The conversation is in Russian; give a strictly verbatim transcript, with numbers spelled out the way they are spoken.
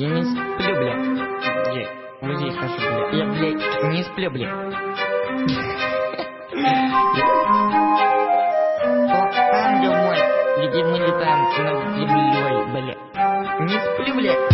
Я не сплю, бля. Я в музей хожу, бля. Я, блядь, не сплю, бля. О, ангел мой, где мы летаем над землей, бля. Не сплю, бля.